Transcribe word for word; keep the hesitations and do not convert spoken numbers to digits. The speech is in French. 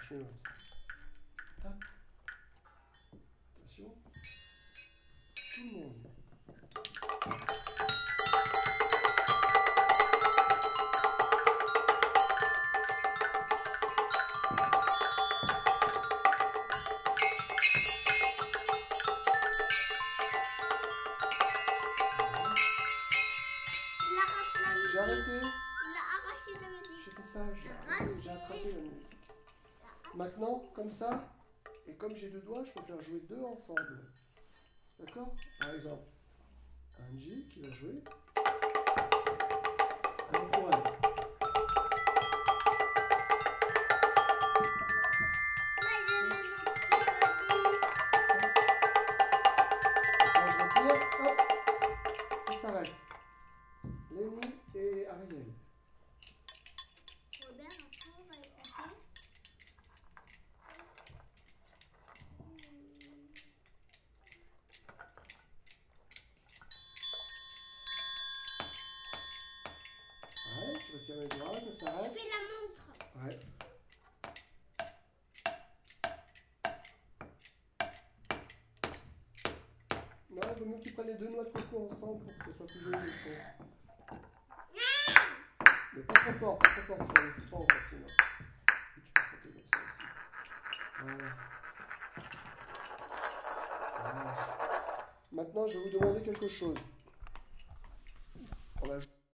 continuez comme ça. Tac. Attention. Tout le monde. J'ai arrêté. Il a arraché la musique. J'ai fait ça, j'ai j'ai attrapé la musique. Maintenant, comme ça, et comme j'ai deux doigts, je peux faire jouer deux ensemble. D'accord? Par exemple, Angie qui va jouer avec Juan. Moi, je mets mon petit Quand je retire, hop, il s'arrête. Léonie et Ariel. Robert, après, on va écouter. Ouais, je retire mes doigts, ça s'arrête. Fais la montre. Ouais. Non, il vaut mieux que tu prennes les deux noix de coco ensemble pour que ce soit plus joli le son. Mais pas trop fort, pas trop fort, tu vas aller trop fort encore sinon. Et tu peux frotter comme ça aussi. Voilà. Voilà. Maintenant, je vais vous demander quelque chose. On va jouer.